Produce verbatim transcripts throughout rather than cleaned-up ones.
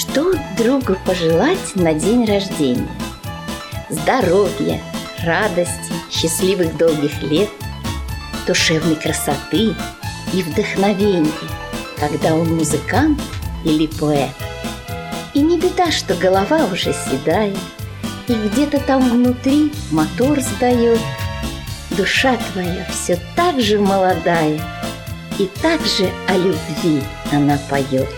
Что другу пожелать на день рождения? Здоровья, радости, счастливых долгих лет, душевной красоты и вдохновения, когда он музыкант или поэт. И не беда, что голова уже седая, и где-то там внутри мотор сдает. Душа твоя все так же молодая, и так же о любви она поет.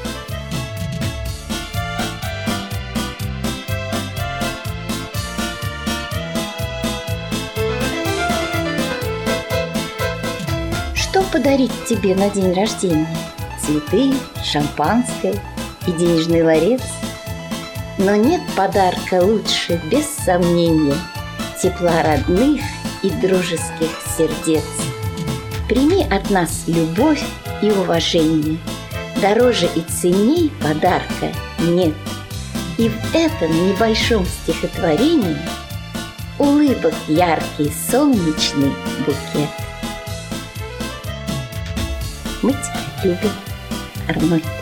Что подарить тебе на день рождения? Цветы, шампанское и денежный ларец? Но нет подарка лучше, без сомнения, тепла родных и дружеских сердец. Прими от нас любовь и уважение. Дороже и ценней подарка нет. И в этом небольшом стихотворении улыбок яркий солнечный букет. Мы тебя любим, Арнольд.